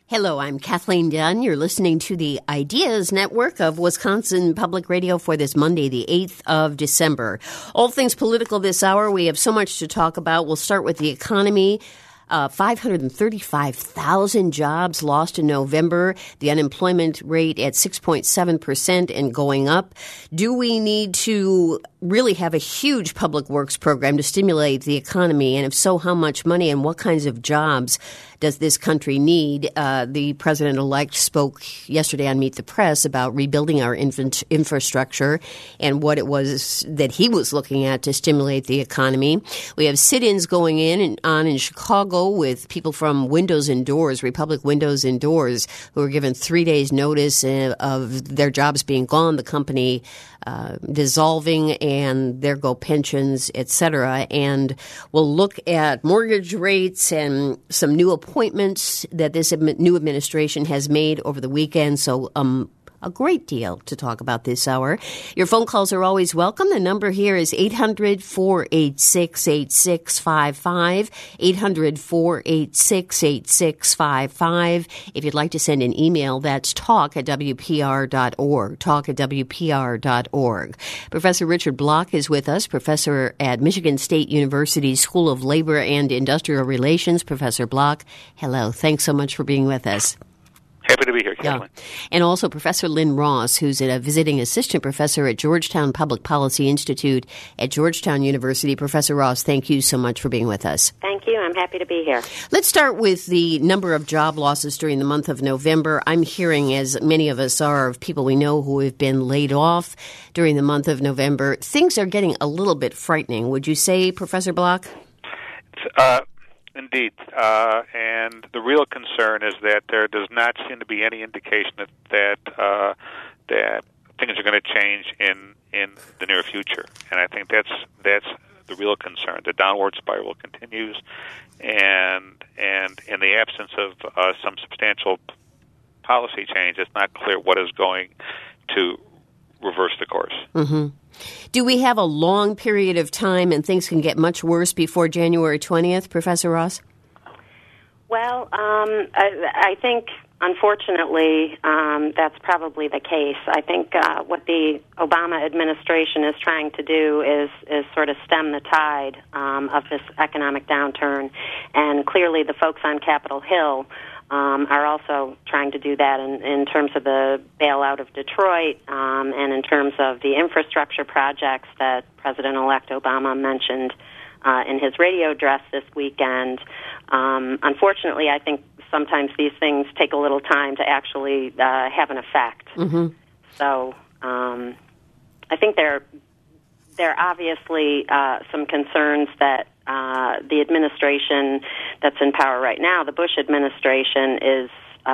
Hello, I'm Kathleen Dunn. You're listening to the Ideas Network of Wisconsin Public Radio for this Monday, the 8th of December. All things political this hour. We have so much to talk about. We'll start with the economy. 535,000 jobs lost in November. The unemployment rate at 6.7% and going up. Do we need to really have a huge public works program to stimulate the economy? And if so, how much money and what kinds of jobs does this country need? The president-elect spoke yesterday on Meet the Press about rebuilding our infrastructure and what it was that he was looking at to stimulate the economy. We have sit-ins going on in Chicago with people from Windows and Doors, Republic Windows and Doors, who were given 3 days notice of their jobs being gone, the company dissolving, and there go pensions, etc. And we'll look at mortgage rates and some new appointments that this new administration has made over the weekend. So a great deal to talk about this hour. Your phone calls are always welcome. The number here is 800-486-8655, 800-486-8655. If you'd like to send an email, that's talk@wpr.org, talk@wpr.org. Professor Richard Block is with us, professor at Michigan State University School of Labor and Industrial Relations. Professor Block, hello. Thanks so much for being with us. Happy to be here, Kathleen. Yeah. And also Professor Lynn Ross, who's a visiting assistant professor at Georgetown Public Policy Institute at Georgetown University. Professor Ross, thank you so much for being with us. Thank you. I'm happy to be here. Let's start with the number of job losses during the month of November. I'm hearing, as many of us are, of people we know who have been laid off during the month of November. Things are getting a little bit frightening. Would you say, Professor Block? Indeed, and the real concern is that there does not seem to be any indication that things are going to change in the near future, and I think that's the real concern. The downward spiral continues, and in the absence of some substantial policy change, it's not clear what is going to reverse the course. Mm-hmm. Do we have a long period of time and things can get much worse before January 20th, Professor Ross? Well, I think, unfortunately, that's probably the case. I think what the Obama administration is trying to do is sort of stem the tide of this economic downturn, and clearly the folks on Capitol Hill are also trying to do that in terms of the bailout of Detroit and in terms of the infrastructure projects that President-elect Obama mentioned in his radio address this weekend. Unfortunately, I think sometimes these things take a little time to actually have an effect. Mm-hmm. So I think there are obviously some concerns that the administration that's in power right now, the Bush administration, is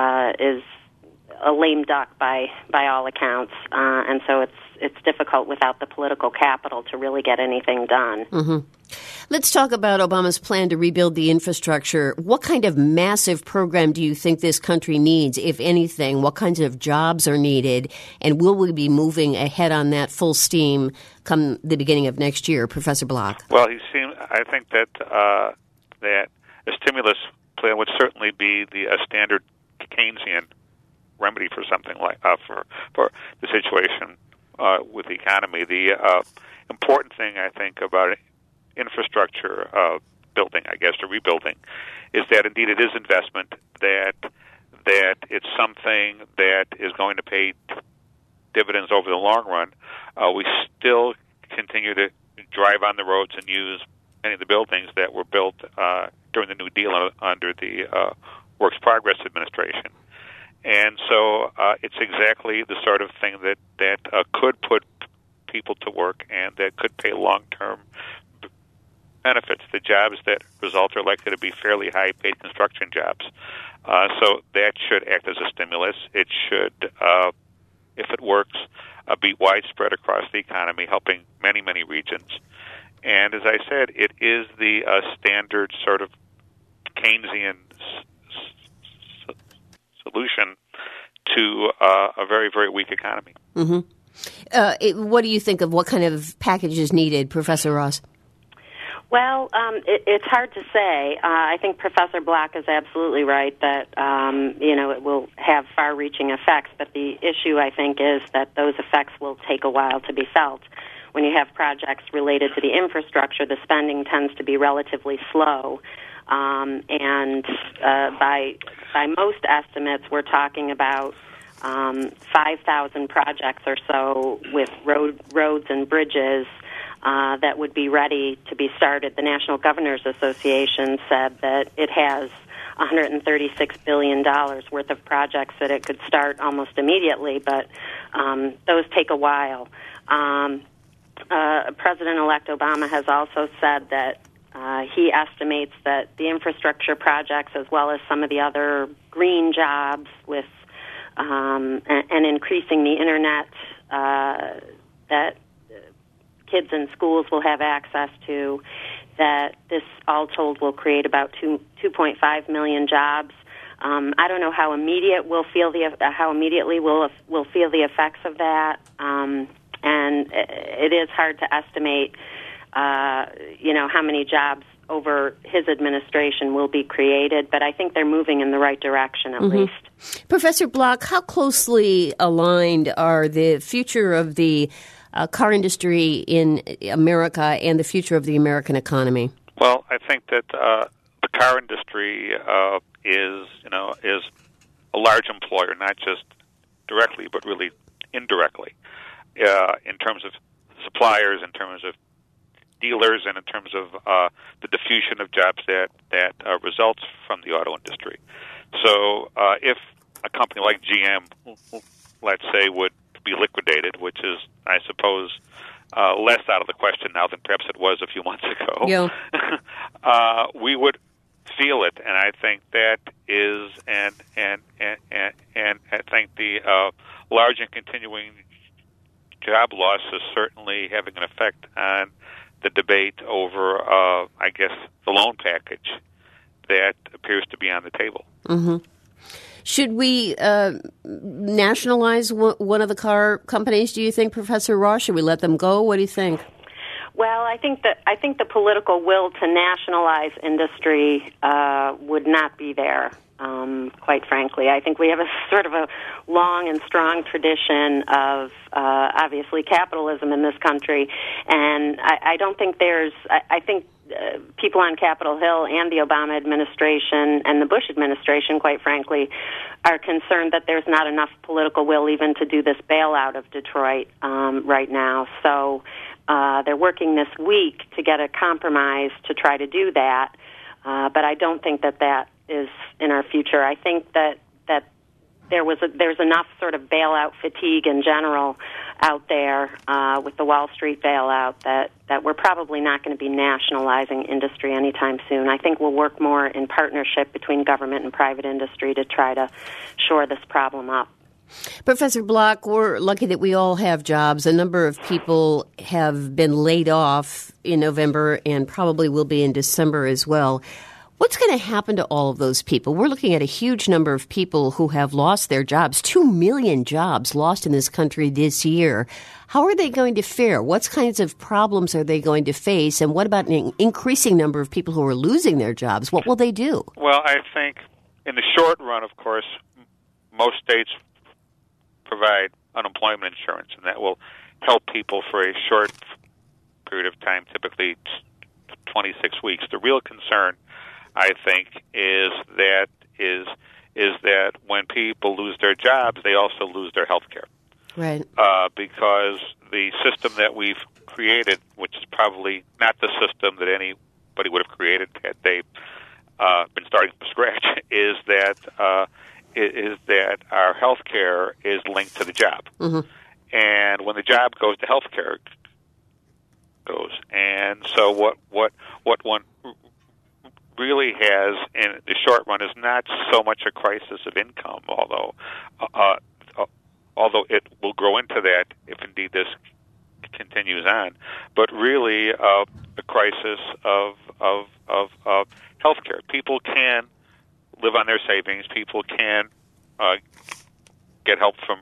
a lame duck by all accounts, and so it's difficult without the political capital to really get anything done. Mm-hmm. Let's talk about Obama's plan to rebuild the infrastructure. What kind of massive program do you think this country needs, if anything? What kinds of jobs are needed? And will we be moving ahead on that full steam come the beginning of next year, Professor Block? Well, I think that that a stimulus plan would certainly be a standard Keynesian remedy for something like for the situation with the economy. The important thing, I think, about infrastructure building, I guess, or rebuilding, is that indeed it is investment, that it's something that is going to pay dividends over the long run. We still continue to drive on the roads and use many of the buildings that were built during the New Deal under the Works Progress administration. And so it's exactly the sort of thing that could put people to work and that could pay long-term benefits. The jobs that result are likely to be fairly high-paid construction jobs. So that should act as a stimulus. It should, if it works, be widespread across the economy, helping many, many regions. And as I said, it is the standard sort of Keynesian solution to a very, very weak economy. Mm-hmm. What do you think of what kind of package is needed, Professor Ross? Well, it's hard to say. I think Professor Block is absolutely right that, it will have far-reaching effects, but the issue, I think, is that those effects will take a while to be felt. When you have projects related to the infrastructure, the spending tends to be relatively slow. And by most estimates, we're talking about 5,000 projects or so with roads and bridges that would be ready to be started. The National Governors Association said that it has $136 billion worth of projects that it could start almost immediately, but those take a while. President-elect Obama has also said that he estimates that the infrastructure projects, as well as some of the other green jobs with and increasing the internet that kids in schools will have access to, that this all told will create about 2.5 million jobs. I don't know how immediately we'll feel the effects of that, and it is hard to estimate, how many jobs over his administration will be created, but I think they're moving in the right direction at least. Professor Block, how closely aligned are the future of the car industry in America and the future of the American economy? Well, I think that the car industry is a large employer, not just directly, but really indirectly, in terms of suppliers, in terms of dealers, and in terms of the diffusion of jobs that results from the auto industry. So if a company like GM, let's say, would be liquidated, which is, I suppose, less out of the question now than perhaps it was a few months ago, yeah. We would feel it, and I think that is, and I think the large and continuing job loss is certainly having an effect on the debate over, I guess, the loan package that appears to be on the table. Mm-hmm. Should we nationalize one of the car companies, do you think, Professor Ross? Should we let them go? What do you think? Well, I think the political will to nationalize industry would not be there, quite frankly. I think we have a sort of a long and strong tradition of obviously capitalism in this country, and I don't think I think people on Capitol Hill and the Obama administration and the Bush administration, quite frankly, are concerned that there's not enough political will even to do this bailout of Detroit right now. So they're working this week to get a compromise to try to do that, but I don't think that is in our future. I think that there's enough sort of bailout fatigue in general out there with the Wall Street bailout that we're probably not going to be nationalizing industry anytime soon. I think we'll work more in partnership between government and private industry to try to shore this problem up. Professor Block, we're lucky that we all have jobs. A number of people have been laid off in November and probably will be in December as well. What's going to happen to all of those people? We're looking at a huge number of people who have lost their jobs, 2 million jobs lost in this country this year. How are they going to fare? What kinds of problems are they going to face? And what about an increasing number of people who are losing their jobs? What will they do? Well, I think in the short run, of course, most states provide unemployment insurance, and that will help people for a short period of time, typically 26 weeks. The real concern, I think, is that when people lose their jobs, they also lose their health care. Right. Because the system that we've created, which is probably not the system that anybody would have created had they been starting from scratch, is that our health care is linked to the job. Mm-hmm. And when the job goes, the health care goes. And so what one really has in the short run is not so much a crisis of income, although it will grow into that if indeed this continues on, but really a crisis of health care. People can live on their savings. People can get help from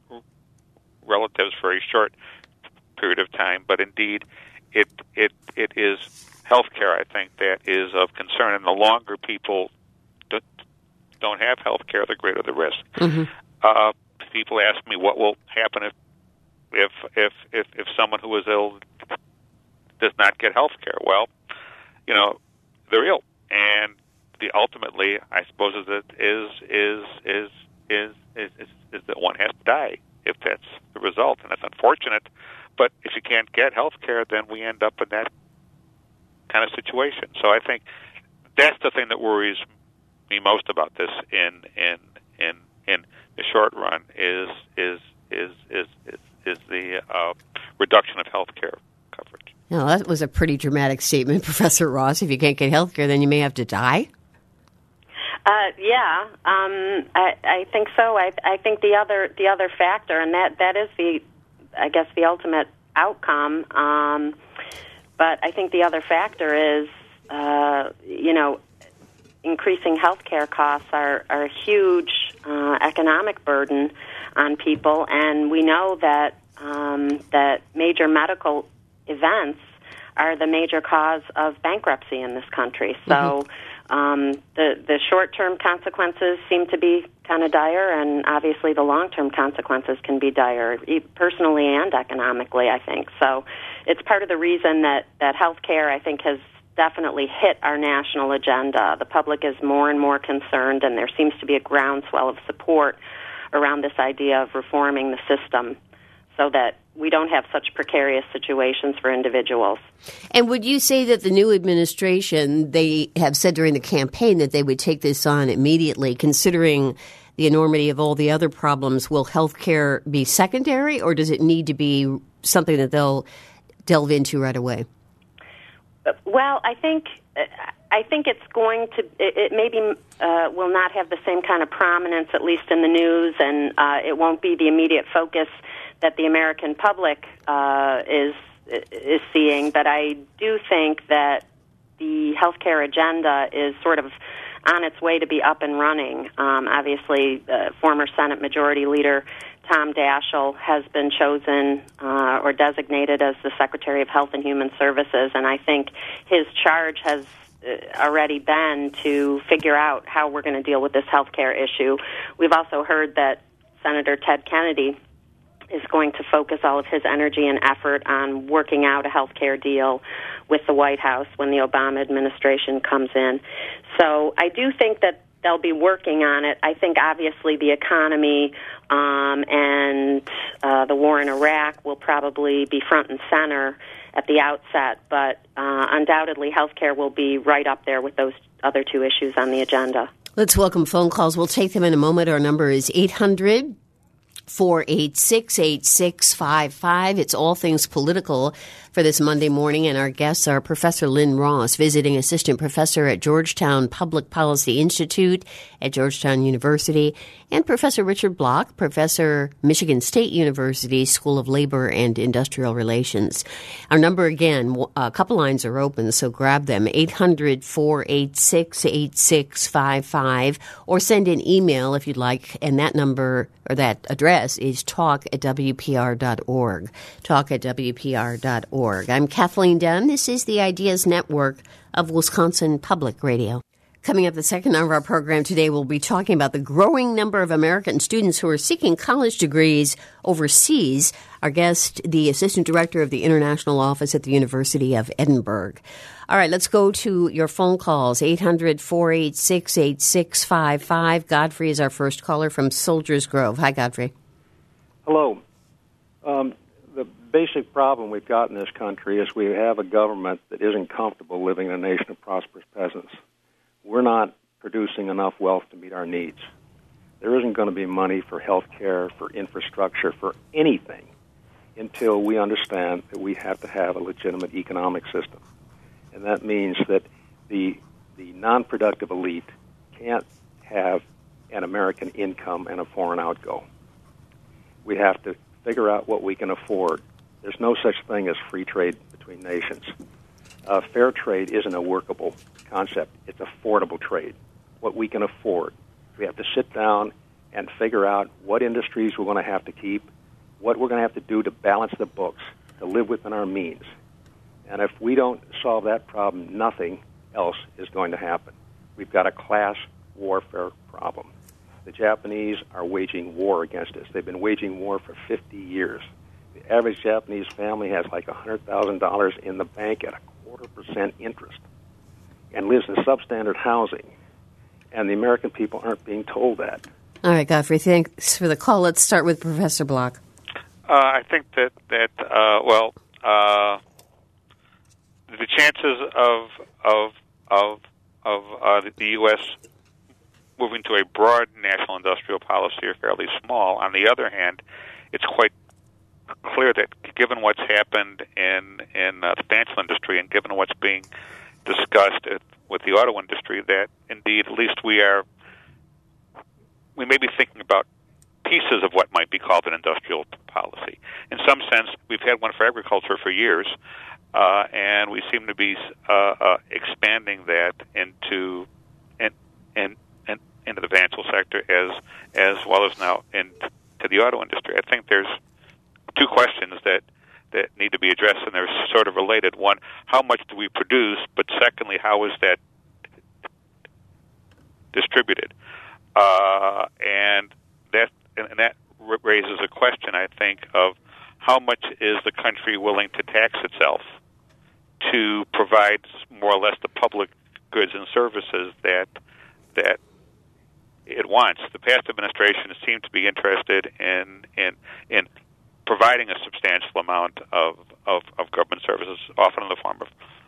relatives for a short period of time, but indeed it is healthcare, I think that is of concern. And the longer people don't have healthcare, the greater the risk. Mm-hmm. People ask me what will happen if someone who is ill does not get healthcare. Well, they're ill, and ultimately, I suppose is that one has to die if that's the result, and that's unfortunate. But if you can't get health care, then we end up in that kind of situation. So I think that's the thing that worries me most about this in the short run is the reduction of health care coverage. Now, that was a pretty dramatic statement, Professor Ross. If you can't get health care, then you may have to die. I think so. I think the other factor, and that is the ultimate outcome. But I think the other factor is, increasing healthcare costs are a huge economic burden on people, and we know that that major medical events are the major cause of bankruptcy in this country. So. The short-term consequences seem to be kind of dire, and obviously the long-term consequences can be dire, personally and economically, I think. So it's part of the reason that healthcare, I think, has definitely hit our national agenda. The public is more and more concerned, and there seems to be a groundswell of support around this idea of reforming the system so that we don't have such precarious situations for individuals. And would you say that the new administration, they have said during the campaign that they would take this on immediately, considering the enormity of all the other problems? Will health care be secondary, or does it need to be something that they'll delve into right away? Well, I think it's going to, it maybe will not have the same kind of prominence, at least in the news, and it won't be the immediate focus that the American public is seeing. But I do think that the healthcare agenda is sort of on its way to be up and running. Obviously, former Senate Majority Leader Tom Daschle has been chosen or designated as the Secretary of Health and Human Services, and I think his charge has already been to figure out how we're going to deal with this healthcare issue. We've also heard that Senator Ted Kennedy is going to focus all of his energy and effort on working out a health care deal with the White House when the Obama administration comes in. So I do think that they'll be working on it. I think obviously the economy and the war in Iraq will probably be front and center at the outset, but undoubtedly health care will be right up there with those other two issues on the agenda. Let's welcome phone calls. We'll take them in a moment. Our number is 800-486-8655. It's all things political for this Monday morning, and our guests are Professor Lynn Ross, visiting assistant professor at Georgetown Public Policy Institute at Georgetown University, and Professor Richard Block, professor, Michigan State University School of Labor and Industrial Relations. Our number again, a couple lines are open, so grab them, 800-486-8655, or send an email if you'd like, and that number or that address is talk@wpr.org, talk@wpr.org. I'm Kathleen Dunn. This is the Ideas Network of Wisconsin Public Radio. Coming up the second hour of our program today, we'll be talking about the growing number of American students who are seeking college degrees overseas. Our guest, the Assistant Director of the International Office at the University of Edinburgh. All right, let's go to your phone calls, 800-486-8655. Godfrey is our first caller from Soldiers Grove. Hi, Godfrey. Hello. The basic problem we've got in this country is we have a government that isn't comfortable living in a nation of prosperous peasants. We're not producing enough wealth to meet our needs. There isn't going to be money for health care, for infrastructure, for anything until we understand that we have to have a legitimate economic system. And that means that the non-productive elite can't have an American income and a foreign outgo. We have to figure out what we can afford. There's no such thing as free trade between nations. Fair trade isn't a workable concept. It's affordable trade, what we can afford. We have to sit down and figure out what industries we're going to have to keep, what we're going to have to do to balance the books, to live within our means. And if we don't solve that problem, nothing else is going to happen. We've got a class warfare problem. The Japanese are waging war against us. They've been waging war for 50 years. The average Japanese family has like $100,000 in the bank at 0.25% interest and lives in substandard housing. And the American people aren't being told that. All right, Godfrey, thanks for the call. Let's start with Professor Block. I think that the chances of the U.S. moving to a broad national industrial policy are fairly small. On the other hand, it's quite clear that given what's happened in the financial industry and given what's being discussed with the auto industry, that indeed at least we may be thinking about pieces of what might be called an industrial policy. In some sense, we've had one for agriculture for years, and we seem to be expanding that into the financial sector as well as now into the auto industry. I think there's two questions that need to be addressed, and they're sort of related. One, how much do we produce? But secondly, how is that distributed? And that raises a question, I think, of how much is the country willing to tax itself to provide more or less the public goods and services that it wants. The past administration seemed to be interested in providing a substantial amount of government services, often in the form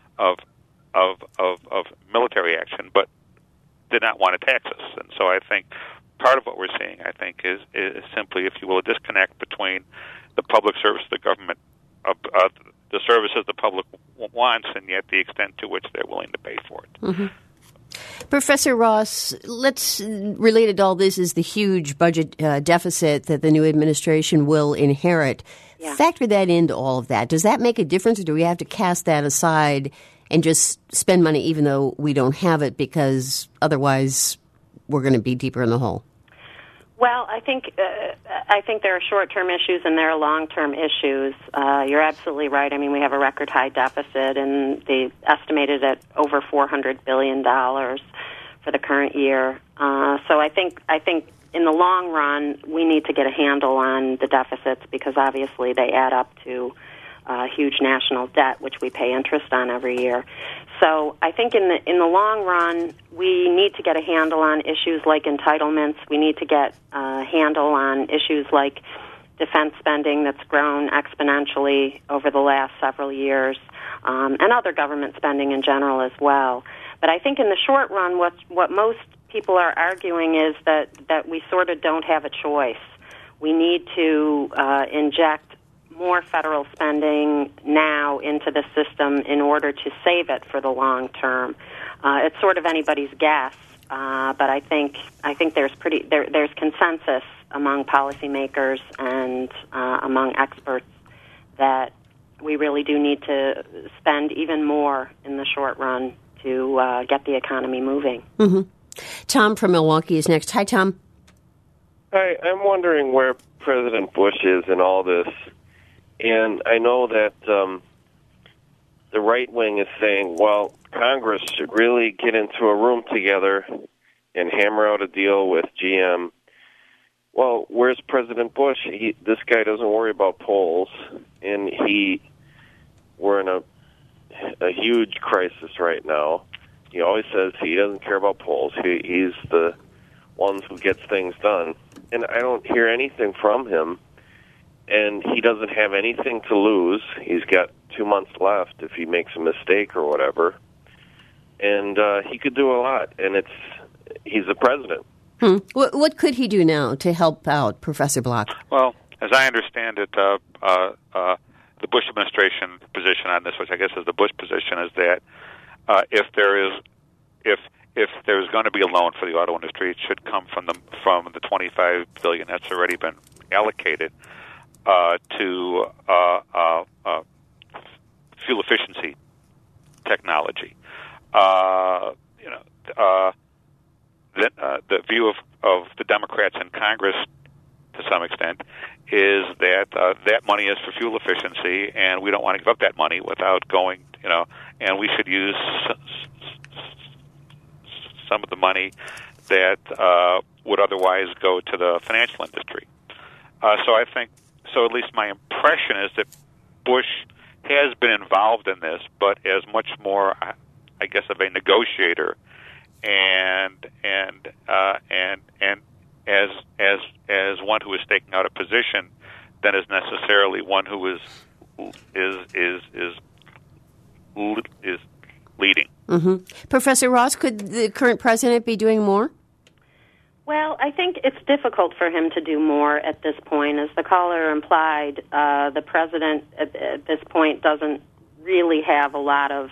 of military action, but did not want to tax us. And so I think part of what we're seeing, I think, is simply, if you will, a disconnect between the public service the government, the services the public wants, and yet the extent to which they're willing to pay for it. Mm-hmm. Professor Ross, related to all this is the huge budget deficit that the new administration will inherit. Yeah. Factor that into all of that. Does that make a difference, or do we have to cast that aside and just spend money even though we don't have it, because otherwise we're going to be deeper in the hole? Well, I think there are short-term issues and there are long-term issues. You're absolutely right. I mean, we have a record high deficit, and they estimated at over $400 billion for the current year. So I think in the long run, we need to get a handle on the deficits, because obviously they add up to huge national debt, which we pay interest on every year. So I think in the long run, we need to get a handle on issues like entitlements. We need to get a handle on issues like defense spending that's grown exponentially over the last several years, and other government spending in general as well. But I think in the short run, what most people are arguing is that we sort of don't have a choice. We need to inject more federal spending now into the system in order to save it for the long term. It's sort of anybody's guess, but I think there's consensus among policymakers and among experts that we really do need to spend even more in the short run to get the economy moving. Mm-hmm. Tom from Milwaukee is next. Hi, Tom. Hi, I'm wondering where President Bush is in all this. And I know that the right wing is saying, well, Congress should really get into a room together and hammer out a deal with GM. Well, where's President Bush? This guy doesn't worry about polls, and we're in a huge crisis right now. He always says he doesn't care about polls. He's the one who gets things done. And I don't hear anything from him. And he doesn't have anything to lose. He's got 2 months left if he makes a mistake or whatever. And he could do a lot. And he's the president. What could he do now to help out, Professor Block? Well, as I understand it, the Bush administration position on this, which I guess is the Bush position, is that if there's going to be a loan for the auto industry, it should come from the $25 billion that's already been allocated to fuel efficiency technology. The view of the Democrats in Congress to some extent, is that that money is for fuel efficiency, and we don't want to give up that money without going, and we should use some of the money that would otherwise go to the financial industry. So I think, at least my impression is that Bush has been involved in this, but as much more, I guess, of a negotiator, and as one who is taking out a position than is necessarily one who is leading. Mm-hmm. Professor Ross, could the current president be doing more? Well, I think it's difficult for him to do more at this point. As the caller implied, the president at this point doesn't really have a lot of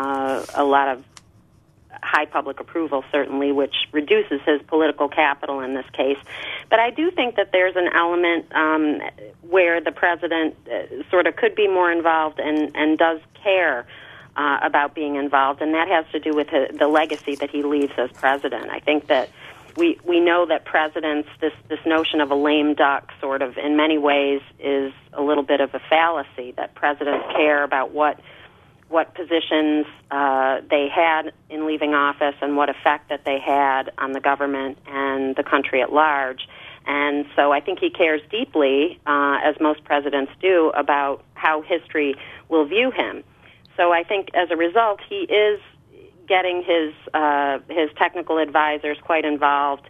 high public approval, certainly, which reduces his political capital in this case. But I do think that there's an element where the president sort of could be more involved and does care about being involved, and that has to do with the legacy that he leaves as president. I think that we know that presidents, this notion of a lame duck sort of in many ways is a little bit of a fallacy, that presidents care about what positions they had in leaving office and what effect that they had on the government and the country at large. And so I think he cares deeply, as most presidents do, about how history will view him. So I think as a result, he is getting his technical advisors quite involved.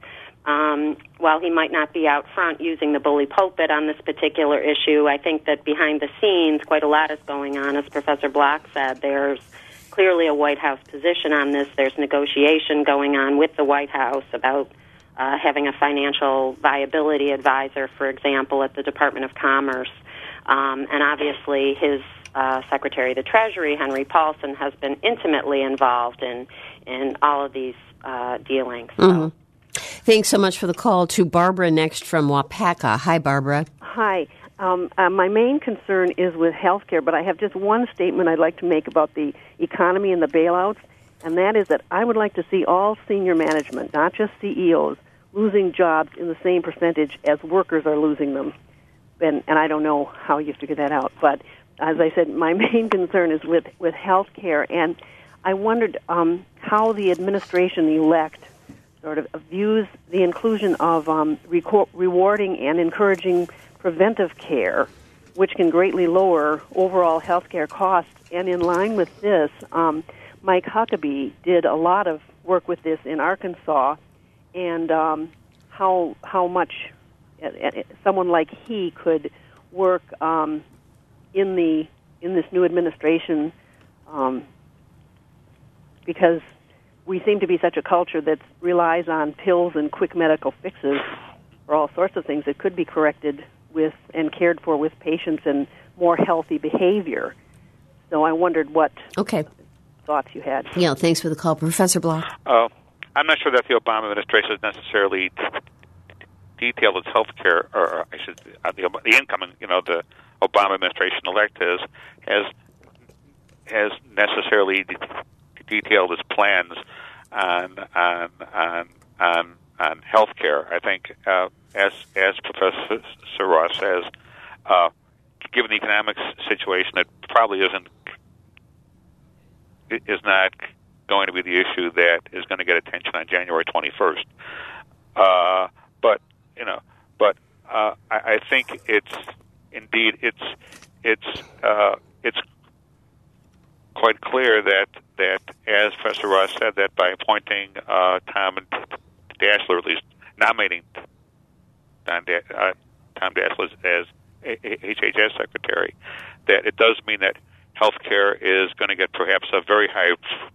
While he might not be out front using the bully pulpit on this particular issue, I think that behind the scenes quite a lot is going on. As Professor Block said, there's clearly a White House position on this. There's negotiation going on with the White House about having a financial viability advisor, for example, at the Department of Commerce. And obviously his Secretary of the Treasury, Henry Paulson, has been intimately involved in all of these dealings. So. Mm-hmm. Thanks so much for the call. To Barbara next from Wapaka. Hi, Barbara. Hi. My main concern is with health care, but I have just one statement I'd like to make about the economy and the bailouts, and that is that I would like to see all senior management, not just CEOs, losing jobs in the same percentage as workers are losing them. And I don't know how you figure that out, but as I said, my main concern is with health care, and I wondered how the administration-elect sort of views the inclusion of rewarding and encouraging preventive care, which can greatly lower overall health care costs. And in line with this, Mike Huckabee did a lot of work with this in Arkansas, and how much someone like he could work in this new administration, because we seem to be such a culture that relies on pills and quick medical fixes for all sorts of things that could be corrected with and cared for with patients and more healthy behavior. So I wondered what thoughts you had. Yeah, thanks for the call. Professor Block. I'm not sure that the Obama administration has necessarily detailed its health care, or I should the incoming, the Obama administration-elect has necessarily detailed its plans on health care. I think, as Professor Ross says, given the economic situation, it probably is not going to be the issue that is going to get attention on January 21st. But I think it's quite clear that as Professor Ross said, that by appointing Tom Daschler, at least nominating Tom Daschler as HHS Secretary, that it does mean that health care is going to get perhaps a very high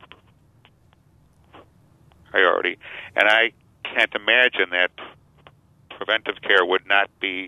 priority. And I can't imagine that preventive care would not be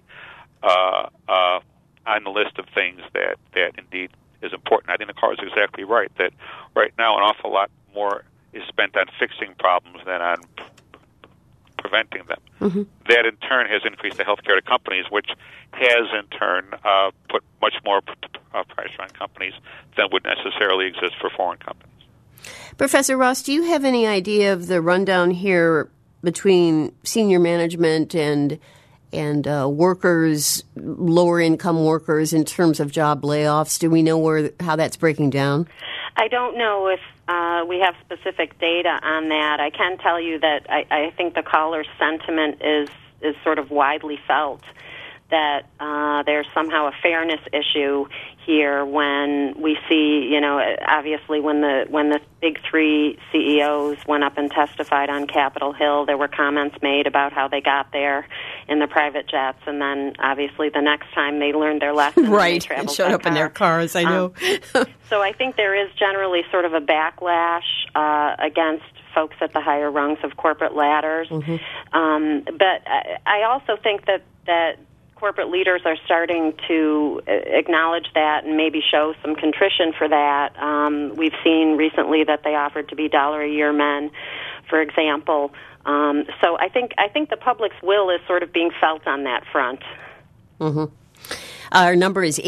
on the list of things that indeed is important. I think the caller is exactly right, that right now an awful lot more is spent on fixing problems than on preventing them. Mm-hmm. That in turn has increased the health care to companies, which has in turn put much more pressure on companies than would necessarily exist for foreign companies. Professor Ross, do you have any idea of the rundown here between senior management and workers, lower income workers, in terms of job layoffs? Do we know how that's breaking down? I don't know if we have specific data on that. I can tell you that I think the caller's sentiment is sort of widely felt, that there's somehow a fairness issue here when we see, obviously when the big three CEOs went up and testified on Capitol Hill, there were comments made about how they got there in the private jets, and then obviously the next time they learned their lesson, right, they and showed up in their cars. I know. So I think there is generally sort of a backlash against folks at the higher rungs of corporate ladders. Mm-hmm. But I also think that corporate leaders are starting to acknowledge that and maybe show some contrition for that. We've seen recently that they offered to be $1-a-year men, for example. So I think the public's will is sort of being felt on that front. Mm-hmm. Our number is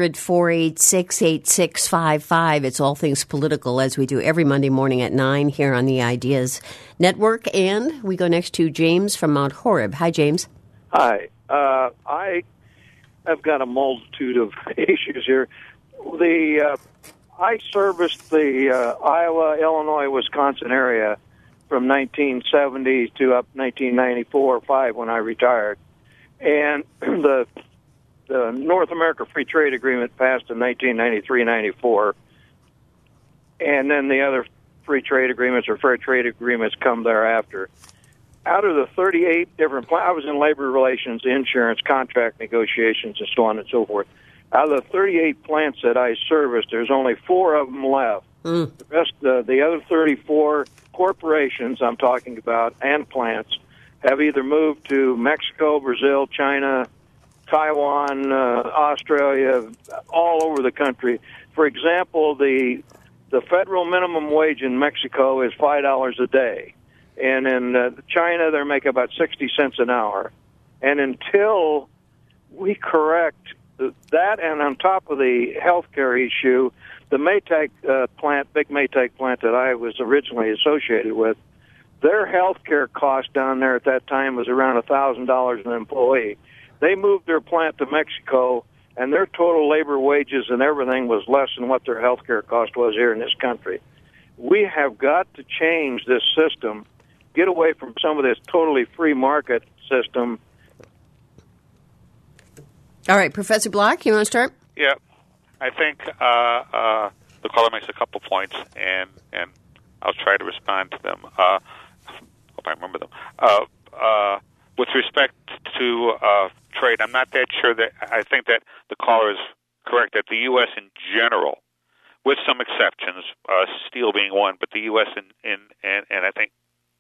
800-486-8655. It's All Things Political, as we do every Monday morning at 9 here on the Ideas Network. And we go next to James from Mount Horeb. Hi, James. Hi. I have got a multitude of issues here. I serviced the Iowa, Illinois, Wisconsin area from 1970 to up 1994 or 5 when I retired. And the North America Free Trade Agreement passed in 1993-94, and then the other free trade agreements or fair trade agreements come thereafter. Out of the 38 different I was in labor relations, insurance, contract negotiations, and so on and so forth. Out of the 38 plants that I serviced, there's only 4 of them left. The rest, the other 34 corporations I'm talking about and plants have either moved to Mexico, Brazil, China, Taiwan, Australia, all over the country. For example, the federal minimum wage in Mexico is $5 a day. And in China, they're making about 60 cents an hour. And until we correct that, and on top of the healthcare issue, the Maytag plant, big Maytag plant that I was originally associated with, their healthcare cost down there at that time was around $1,000 an employee. They moved their plant to Mexico, and their total labor wages and everything was less than what their healthcare cost was here in this country. We have got to change this system, get away from some of this totally free market system. All right, Professor Block, you want to start? Yeah, I think the caller makes a couple points, and I'll try to respond to them. Hope I remember them. With respect to trade, I'm not that sure that I think that the caller is correct that the U.S. in general, with some exceptions, steel being one, but the U.S. and I think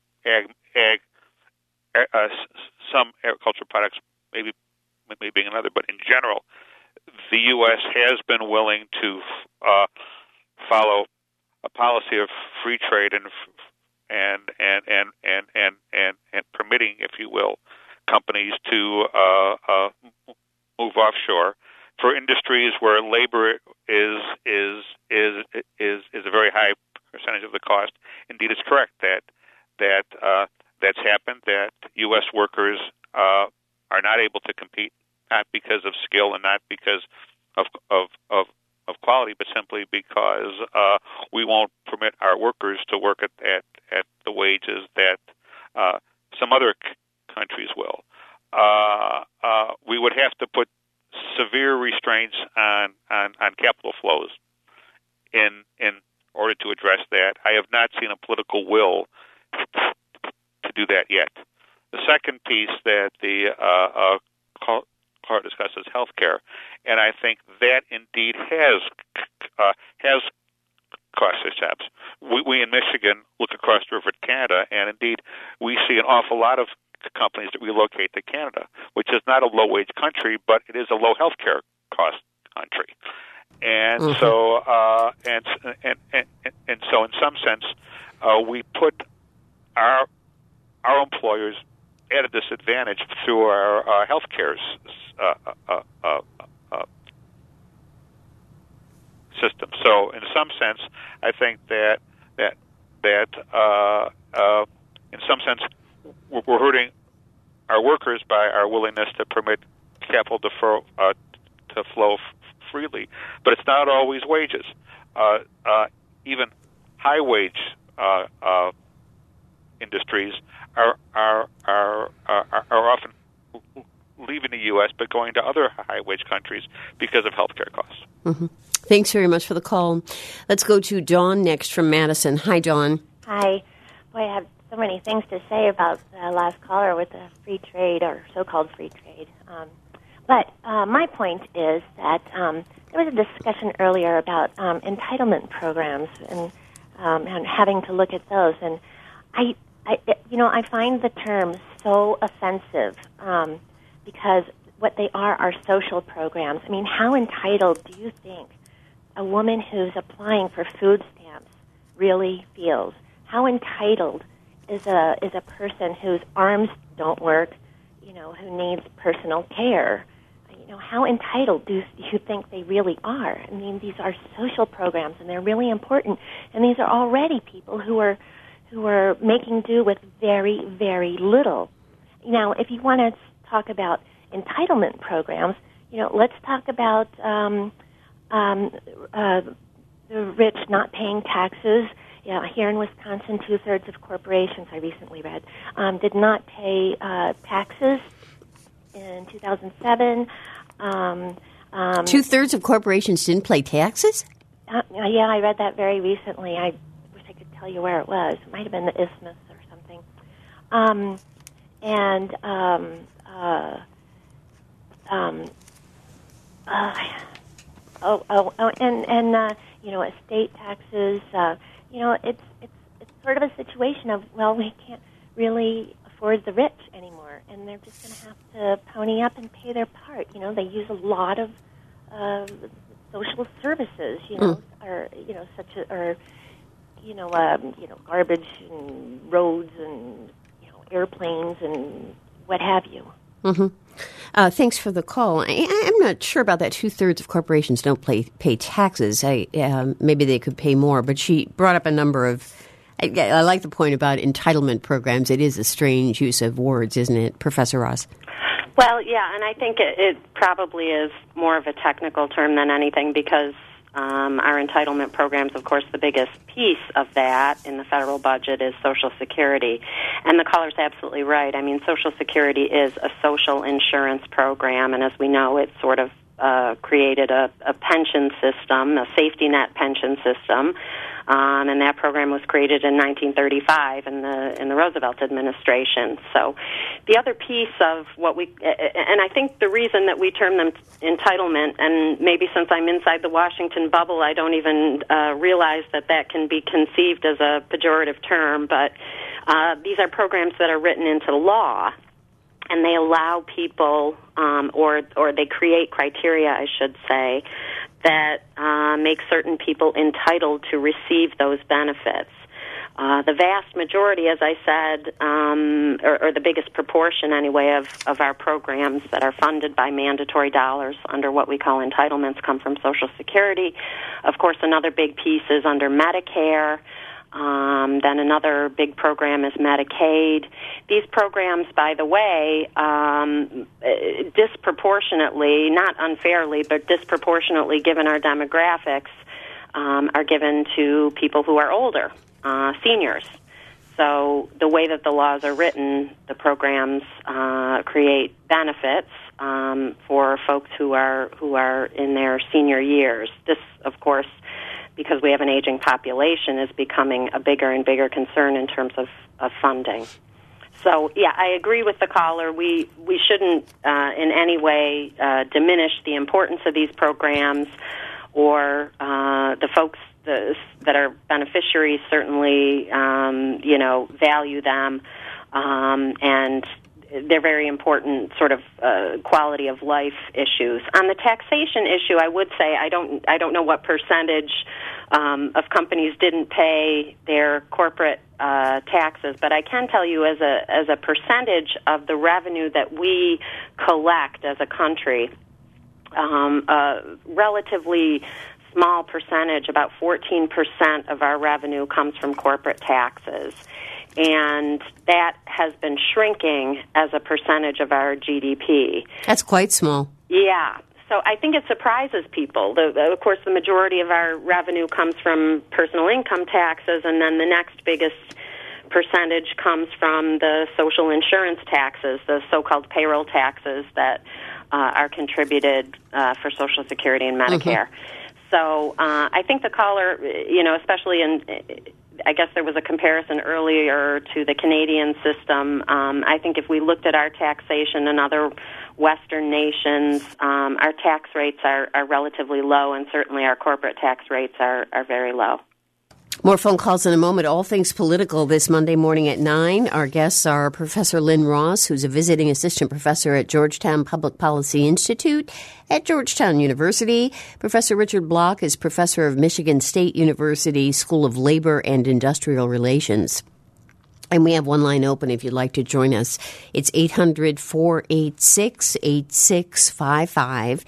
some agricultural products maybe being another, but in general, the U.S. has been willing to follow a policy of free trade and permitting, if you will, companies to move offshore for industries where labor is a very high percentage of the cost. Indeed, it's correct that that's happened. That U.S. workers are not able to compete, not because of skill and not because of quality, but simply because we won't permit our workers to work at the wages that some other countries will. We would have to put severe restraints on capital flows in order to address that. I have not seen a political will to do that yet. The second piece that the caller discusses healthcare, and I think that indeed has cost us jobs. We in Michigan look across the river to Canada, and indeed we see an awful lot of companies that relocate to Canada, which is not a low-wage country, but it is a low healthcare cost country. And so, and so, in some sense, we put our employers at a disadvantage through our healthcare system. So, in some sense, I think that in some sense we're hurting our workers by our willingness to permit capital to flow freely. But it's not always wages. Even high wage industries are often leaving the U.S. but going to other high wage countries because of healthcare costs. Mm-hmm. Thanks very much for the call. Let's go to Dawn next from Madison. Hi, Dawn. Hi. Boy, I have so many things to say about the last caller with the free trade or so-called free trade. But my point is that there was a discussion earlier about entitlement programs and having to look at those. And I find the term so offensive because what they are social programs. I mean, how entitled do you think a woman who's applying for food stamps really feels? How entitled is a person whose arms don't work, who needs personal care? How entitled do you think they really are? I mean, these are social programs, and they're really important. And these are already people who are making do with very, very little. Now, if you want to talk about entitlement programs, let's talk about the rich not paying taxes. Here in Wisconsin, 2/3 of corporations, I recently read, did not pay taxes in 2007. 2/3 of corporations didn't pay taxes? Yeah, I read that very recently. I wish I could tell you where it was. It might have been the Isthmus or something. Estate taxes. It's sort of a situation of, well, we can't really afford the rich anymore, and they're just going to have to pony up and pay their part. They use a lot of social services, garbage and roads and airplanes and what have you. Mm-hmm. Thanks for the call. I'm not sure about that. 2/3 of corporations don't pay taxes. Maybe they could pay more, but she brought up a number of. I like the point about entitlement programs. It is a strange use of words, isn't it, Professor Ross? Well, yeah, and I think it probably is more of a technical term than anything because our entitlement programs, of course, the biggest piece of that in the federal budget is Social Security. And the caller's absolutely right. I mean, Social Security is a social insurance program, and as we know, it sort of created a pension system, a safety net pension system. And that program was created in 1935 in the Roosevelt administration. So the other piece of what and I think the reason that we term them entitlement, and maybe since I'm inside the Washington bubble, I don't even realize that can be conceived as a pejorative term, but these are programs that are written into law, and they allow people, or they create criteria, I should say, that make certain people entitled to receive those benefits. The vast majority, as I said, or the biggest proportion anyway of our programs that are funded by mandatory dollars under what we call entitlements come from Social Security. Of course, another big piece is under Medicare. Then another big program is Medicaid. These programs, by the way, disproportionately, not unfairly, but disproportionately given our demographics, are given to people who are older, seniors. So the way that the laws are written, the programs create benefits for folks who are in their senior years. This, of course, because we have an aging population, is becoming a bigger and bigger concern in terms of funding. So, yeah, I agree with the caller. We shouldn't in any way diminish the importance of these programs, or the folks that are beneficiaries certainly, value them, and they're very important sort of quality of life issues. On the taxation issue, I would say I don't know what percentage of companies didn't pay their corporate taxes, but I can tell you as a percentage of the revenue that we collect as a country, a relatively small percentage, about 14% of our revenue comes from corporate taxes. and that has been shrinking as a percentage of our GDP. That's quite small. Yeah. So I think it surprises people. Of course, the majority of our revenue comes from personal income taxes, and then the next biggest percentage comes from the social insurance taxes, the so-called payroll taxes that are contributed for Social Security and Medicare. So I think the caller, especially I guess there was a comparison earlier to the Canadian system. I think if we looked at our taxation in other Western nations, our tax rates are relatively low, and certainly our corporate tax rates are very low. More phone calls in a moment. All things political this Monday morning at 9. Our guests are Professor Lynn Ross, who's a visiting assistant professor at Georgetown Public Policy Institute at Georgetown University. Professor Richard Block is professor of Michigan State University School of Labor and Industrial Relations. And we have one line open if you'd like to join us. It's 800-486-8655,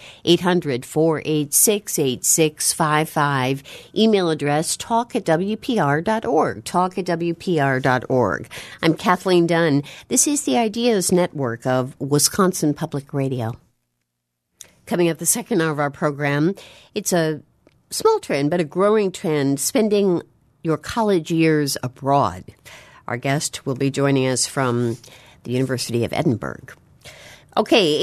800-486-8655. Email address talk@wpr.org, talk@wpr.org. I'm Kathleen Dunn. This is the Ideas Network of Wisconsin Public Radio. Coming up the second hour of our program, it's a small trend, but a growing trend, spending your college years abroad. Our guest will be joining us from the University of Edinburgh. Okay,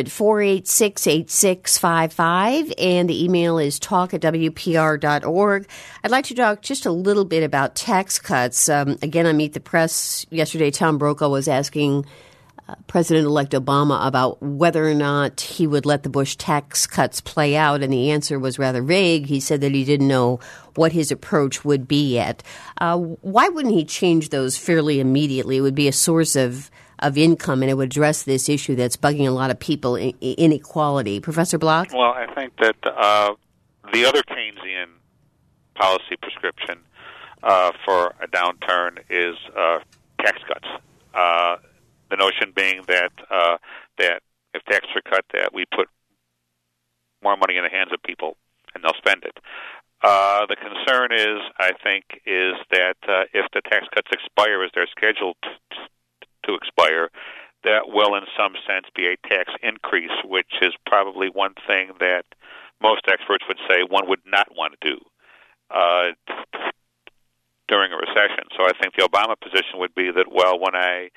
800-486-8655, and the email is talk@wpr.org. I'd like to talk just a little bit about tax cuts. Again, on Meet the Press yesterday, Tom Brokaw was asking President-elect Obama about whether or not he would let the Bush tax cuts play out, and the answer was rather vague. He said that he didn't know what his approach would be yet. Why wouldn't he change those fairly immediately? It would be a source of income, and it would address this issue that's bugging a lot of people, inequality. Professor Block? Well, I think that the other Keynesian policy prescription for a downturn is tax cuts. The notion being that that if taxes are cut, that we put more money in the hands of people and they'll spend it. The concern is, I think, is that if the tax cuts expire as they're scheduled to expire, that will in some sense be a tax increase, which is probably one thing that most experts would say one would not want to do during a recession. So I think the Obama position would be that, well, when I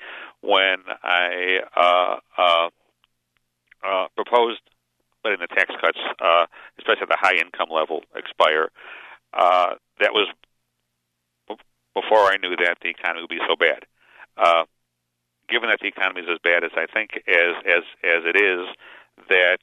proposed letting the tax cuts, especially at the high income level, expire, that was before I knew that the economy would be so bad. Given that the economy is as bad as I think as it is, that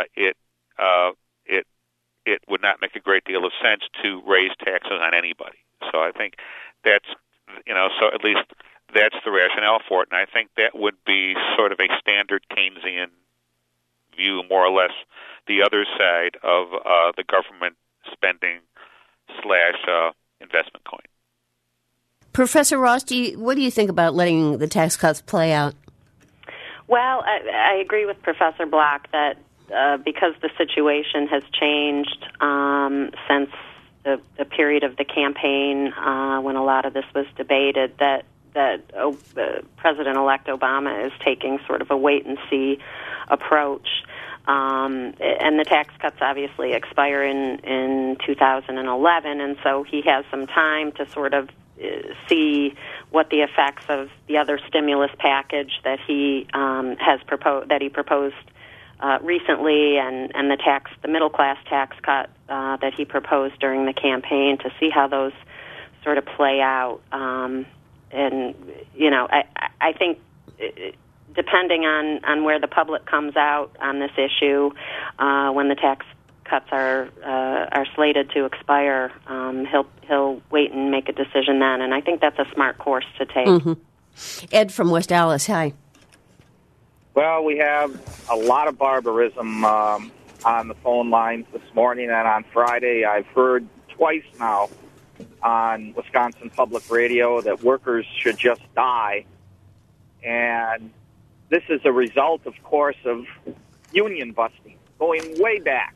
it would not make a great deal of sense to raise taxes on anybody. So I think that's, so at least that's the rationale for it. And I think that would be sort of a standard Keynesian view, more or less the other side of the government spending / investment coin. Professor Ross, what do you think about letting the tax cuts play out? Well, I agree with Professor Block that because the situation has changed since the period of the campaign when a lot of this was debated, that President-elect Obama is taking sort of a wait-and-see approach. And the tax cuts obviously expire in 2011, and so he has some time to sort of see what the effects of the other stimulus package that he proposed recently, and the middle class tax cut that he proposed during the campaign, to see how those sort of play out. And I think depending on where the public comes out on this issue, when the tax cuts are slated to expire, he'll wait and make a decision then, and I think that's a smart course to take. Mm-hmm. Ed from West Dallas, hi. Well, we have a lot of barbarism on the phone lines this morning and on Friday. I've heard twice now on Wisconsin Public Radio that workers should just die. And this is a result, of course, of union busting, going way back.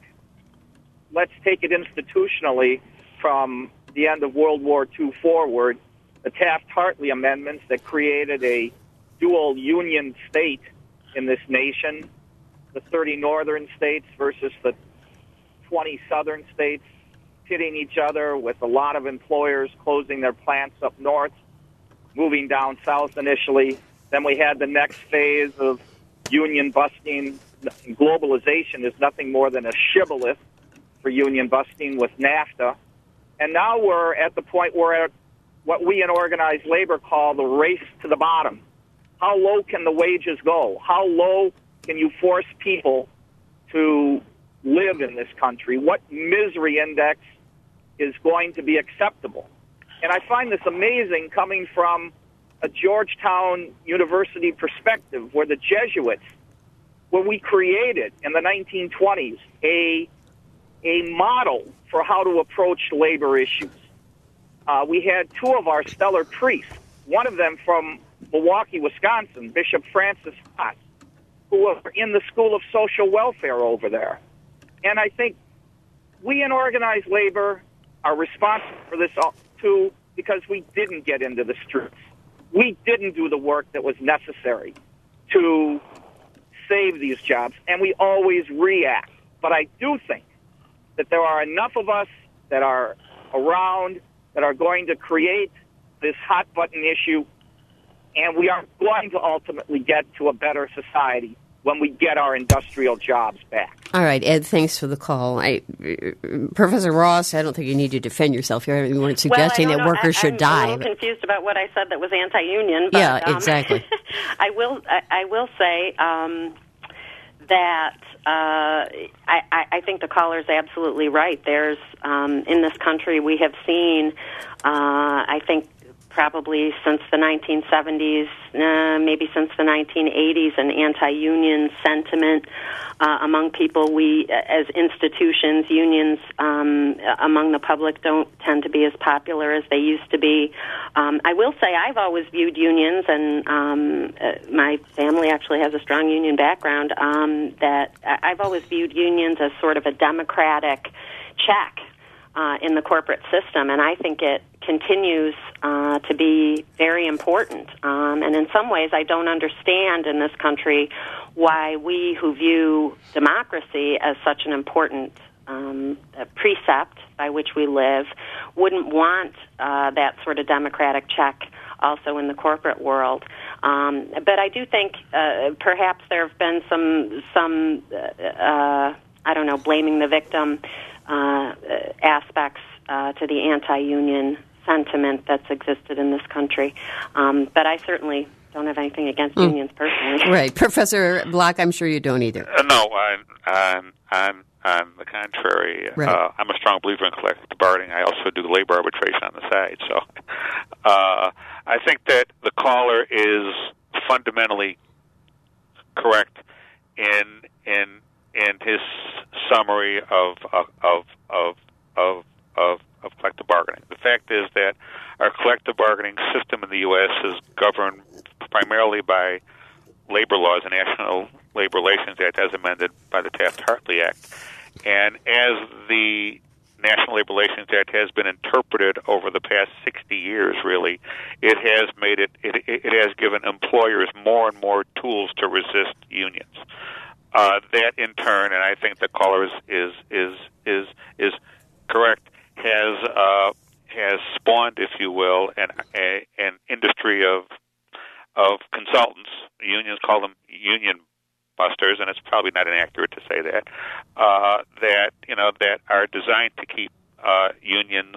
Let's take it institutionally from the end of World War II forward. the Taft-Hartley amendments that created a dual union state in this nation, the 30 northern states versus the 20 southern states, pitting each other with a lot of employers closing their plants up north, moving down south initially. Then we had the next phase of union busting. Globalization is nothing more than a shibboleth for union busting with NAFTA. And now we're at the point where at what we in organized labor call the race to the bottom. How low can the wages go? How low can you force people to live in this country? What misery index is going to be acceptable? And I find this amazing coming from a Georgetown University perspective, where the Jesuits, when we created in the 1920s a model for how to approach labor issues. We had two of our stellar priests, one of them from Milwaukee, Wisconsin, Bishop Francis Foss, who were in the School of Social Welfare over there. And I think we in organized labor are responsible for this too, because we didn't get into the streets. We didn't do the work that was necessary to save these jobs, and we always react. But I do think that there are enough of us that are around that are going to create this hot-button issue, and we are going to ultimately get to a better society when we get our industrial jobs back. All right, Ed, thanks for the call. Professor Ross, I don't think you need to defend yourself here. You weren't suggesting that workers should die. I'm a little confused about what I said that was anti-union. But, yeah, exactly. I will say that I think the caller is absolutely right. There's in this country we have seen, I think, probably since the 1970s, maybe since the 1980s, an anti-union sentiment among people. We, as institutions, unions among the public don't tend to be as popular as they used to be. I will say I've always viewed unions, and my family actually has a strong union background, that I've always viewed unions as sort of a democratic check in the corporate system, and I think it continues to be very important. And in some ways, I don't understand in this country why we who view democracy as such an important precept by which we live wouldn't want that sort of democratic check also in the corporate world. But I do think perhaps there have been some I don't know, blaming the victim aspects to the anti-union sentiment that's existed in this country. But I certainly don't have anything against unions personally. Right. Professor Block, I'm sure you don't either. No, on the contrary. Right. I'm a strong believer in collective bargaining. I also do labor arbitration on the side. So I think that the caller is fundamentally correct in his summary of collective bargaining. The fact is that our collective bargaining system in the U.S. is governed primarily by labor laws, the National Labor Relations Act, as amended by the Taft-Hartley Act. And as the National Labor Relations Act has been interpreted over the past 60 years, really, it has made it has given employers more and more tools to resist unions. That in turn, and I think the caller is correct, has spawned, if you will, an industry of consultants. Unions call them union busters, and it's probably not inaccurate to say that that are designed to keep unions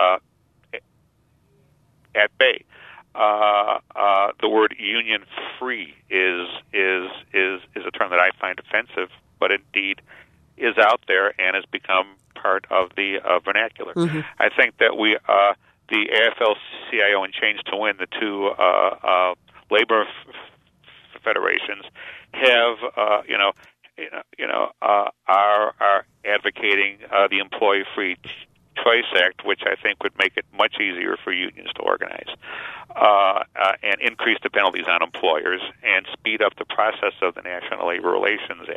at bay. The word union-free is a term that I find offensive, but indeed is out there and has become part of the vernacular. Mm-hmm. I think that the AFL-CIO and Change to Win, the two labor federations, have are advocating the Employee Free Choice Act, which I think would make it much easier for unions to organize and increase the penalties on employers and speed up the process of the National Labor Relations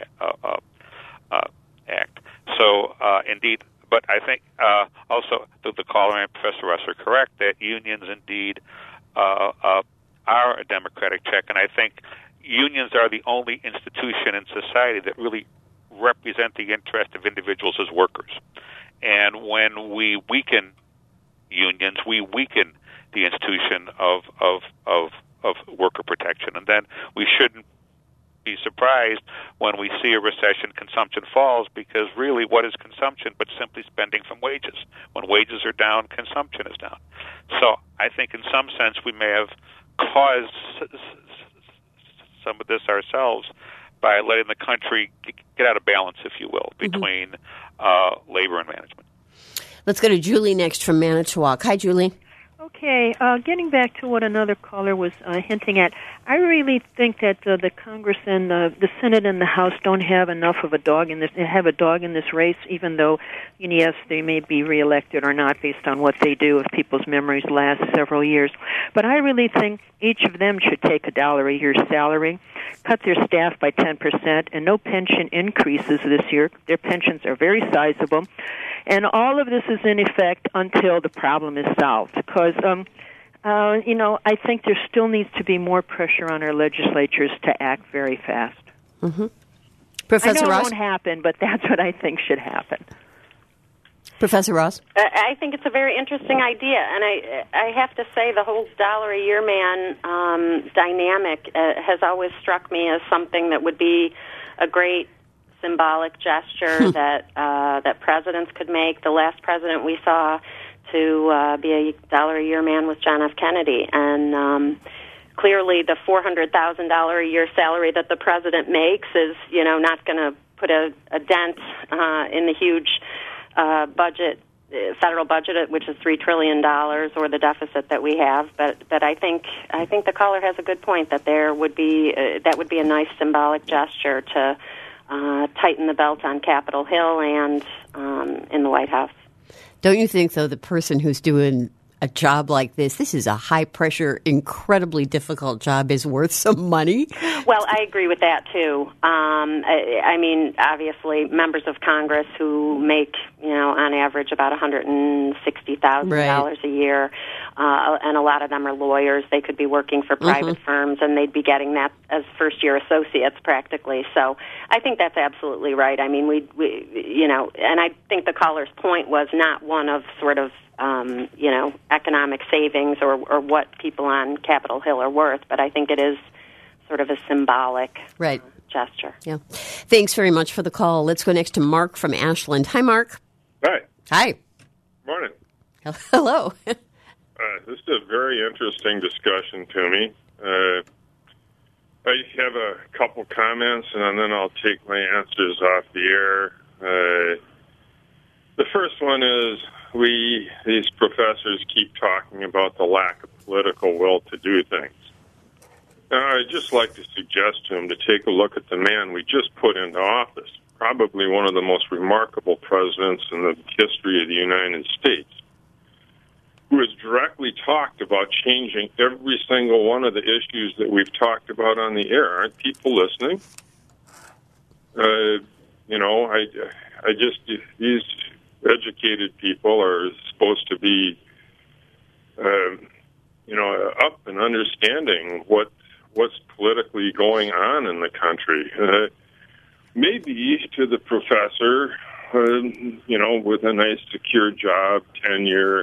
Act. So, indeed, but I think also the caller and Professor Russ are correct that unions indeed are a democratic check. And I think unions are the only institution in society that really represent the interest of individuals as workers. And when we weaken unions, we weaken the institution of worker protection. And then we shouldn't be surprised when we see a recession, consumption falls, because really what is consumption but simply spending from wages? When wages are down, consumption is down. So I think in some sense we may have caused some of this ourselves by letting the country get out of balance, if you will, between labor and management. Let's go to Julie next from Manitowoc. Hi, Julie. Okay, getting back to what another caller was hinting at, I really think that the Congress and the Senate and the House don't have enough of a dog in this. They have a dog in this race, even though, yes, they may be reelected or not based on what they do if people's memories last several years. But I really think each of them should take $1 a year salary, cut their staff by 10%, and no pension increases this year. Their pensions are very sizable. And all of this is in effect until the problem is solved. Because, I think there still needs to be more pressure on our legislatures to act very fast. Mm-hmm. Professor I know Ross? It won't happen, but that's what I think should happen. Professor Ross? I think it's a very interesting idea, and I have to say the whole $1-a-year man dynamic has always struck me as something that would be a great symbolic gesture that presidents could make. The last president we saw to be a $1-a-year man was John F. Kennedy, and clearly the $400,000 a year salary that the president makes is not going to put a dent in the huge federal budget, which is $3 trillion, or the deficit that we have. But I think the caller has a good point that there would be that would be a nice symbolic gesture to tighten the belt on Capitol Hill and in the White House. Don't you think, though, the person who's doing a job like this is a high-pressure, incredibly difficult job, is worth some money? Well, I agree with that, too. I mean, obviously, members of Congress who make, on average about $160,000 a year, and a lot of them are lawyers. They could be working for private firms, and they'd be getting that as first-year associates, practically. So I think that's absolutely right. I mean, we and I think the caller's point was not one of sort of economic savings or what people on Capitol Hill are worth, but I think it is sort of a symbolic gesture. Yeah. Thanks very much for the call. Let's go next to Mark from Ashland. Hi, Mark. Hi. Hi. Morning. Hello. This is a very interesting discussion to me. I have a couple comments, and then I'll take my answers off the air. The first one is these professors keep talking about the lack of political will to do things. Now, I'd just like to suggest to them to take a look at the man we just put into office, probably one of the most remarkable presidents in the history of the United States, who has directly talked about changing every single one of the issues that we've talked about on the air. Aren't people listening? These educated people are supposed to be, up and understanding what's politically going on in the country. Maybe to the professor, with a nice secure job, tenure,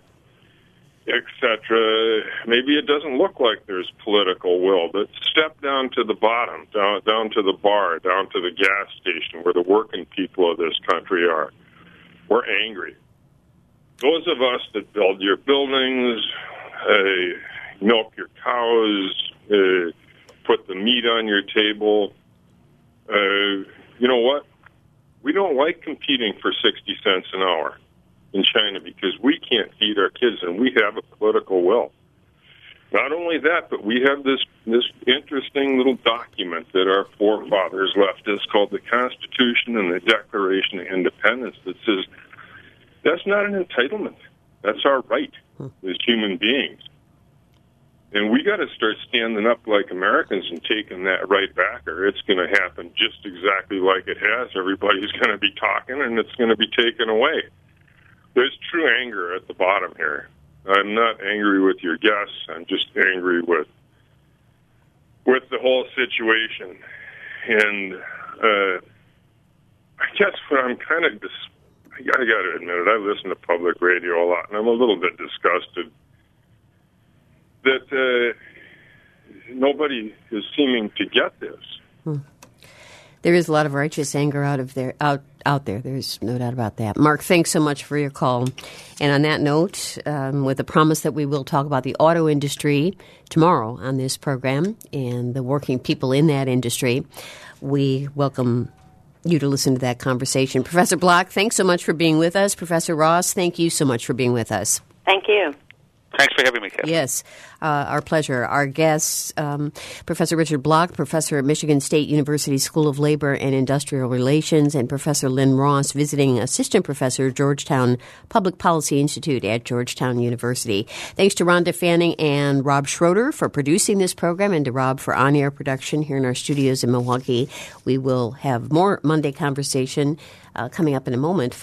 etc., maybe it doesn't look like there's political will, but step down to the bottom, down to the bar, down to the gas station where the working people of this country are. We're angry. Those of us that build your buildings, milk your cows, put the meat on your table, you know what? We don't like competing for 60 cents an hour in China because we can't feed our kids, and we have a political will. Not only that, but we have this interesting little document that our forefathers left us called the Constitution and the Declaration of Independence that says that's not an entitlement. That's our right as human beings. And we got to start standing up like Americans and taking that right back, or it's going to happen just exactly like it has. Everybody's going to be talking, and it's going to be taken away. There's true anger at the bottom here. I'm not angry with your guests. I'm just angry with the whole situation. And I guess what I'm kind of I got to admit it, I listen to public radio a lot, and I'm a little bit disgusted that nobody is seeming to get this. There is a lot of righteous anger out there. There's no doubt about that. Mark, thanks so much for your call. And on that note, with the promise that we will talk about the auto industry tomorrow on this program and the working people in that industry, we welcome you to listen to that conversation. Professor Block, thanks so much for being with us. Professor Ross, thank you so much for being with us. Thank you. Thanks for having me, Kathy. Yes, our pleasure. Our guests, Professor Richard Block, professor at Michigan State University School of Labor and Industrial Relations, and Professor Lynn Ross, visiting assistant professor, Georgetown Public Policy Institute at Georgetown University. Thanks to Rhonda Fanning and Rob Schroeder for producing this program, and to Rob for on-air production here in our studios in Milwaukee. We will have more Monday Conversation coming up in a moment.